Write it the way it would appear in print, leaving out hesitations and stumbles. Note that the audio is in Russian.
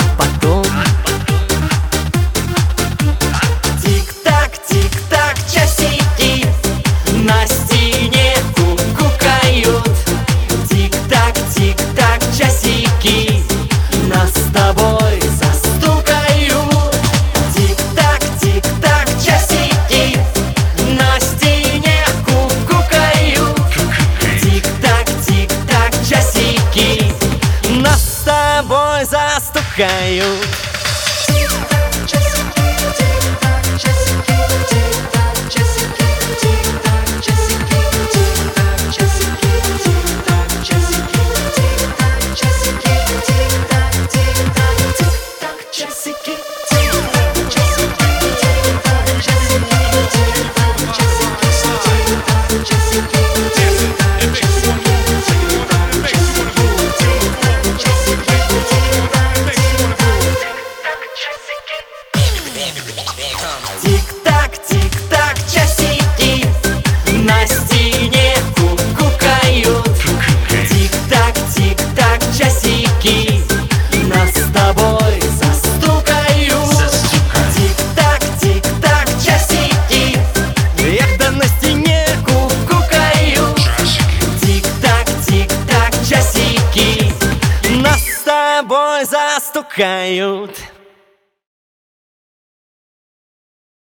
потом тик-так, тик-так, часики на стене кукукают. Тик-так, тик-так, часики нас с тобой застукают. Тик-так, тик-так, часики на стене кукукают. Тик-так, тик-так, часики нас с тобой застукают. Тик-так, тик-так, часики на стене кукукают. Тик-так, тик-так, часики нас с тобой застукают. Тик-так, тик-так, часики, эх, да на стене кукукают. Тик-так, тик-так, часики нас с тобой застукают.